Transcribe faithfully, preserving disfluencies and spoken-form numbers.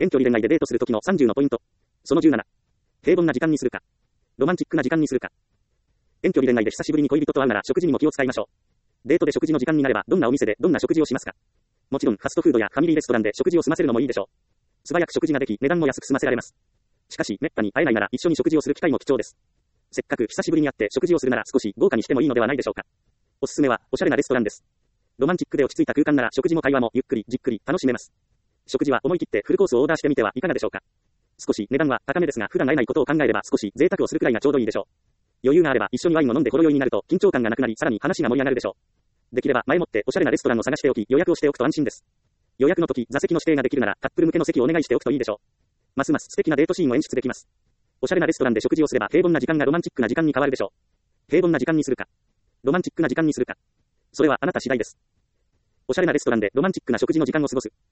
遠距離恋愛でデートするときのさんじゅうのポイント。そのじゅうなな。平凡な時間にするか。ロマンチックな時間にするか。遠距離恋愛で久しぶりに恋人と会うなら食事にも気を使いましょう。デートで食事の時間になればどんなお店でどんな食事をしますか。もちろんファストフードやファミリーレストランで食事を済ませるのもいいでしょう。素早く食事ができ値段も安く済ませられます。しかし滅多に会えないなら一緒に食事をする機会も貴重です。せっかく久しぶりに会って食事をするなら少し豪華にしてもいいのではないでしょうか。おすすめはおしゃれなレストランです。ロマンチックで落ち着いた空間なら食事も会話もゆっくりじっくり楽しめます。食事は思い切ってフルコースをオーダーしてみてはいかがでしょうか。少し値段は高めですが普段会えないことを考えれば少し贅沢をするくらいがちょうどいいでしょう。余裕があれば一緒にワインを飲んでほろ酔いになると緊張感がなくなりさらに話が盛り上がるでしょう。できれば前もっておしゃれなレストランを探しておき予約をしておくと安心です。予約の時座席の指定ができるならカップル向けの席をお願いしておくといいでしょう。ますます素敵なデートシーンを演出できます。おしゃれなレストランで食事をすれば平凡な時間がロマンチックな時間に変わるでしょう。平凡な時間にするか、ロマンチックな時間にするか、それはあなた次第です。おしゃれなレストランでロマンチックな食事の時間を過ごす。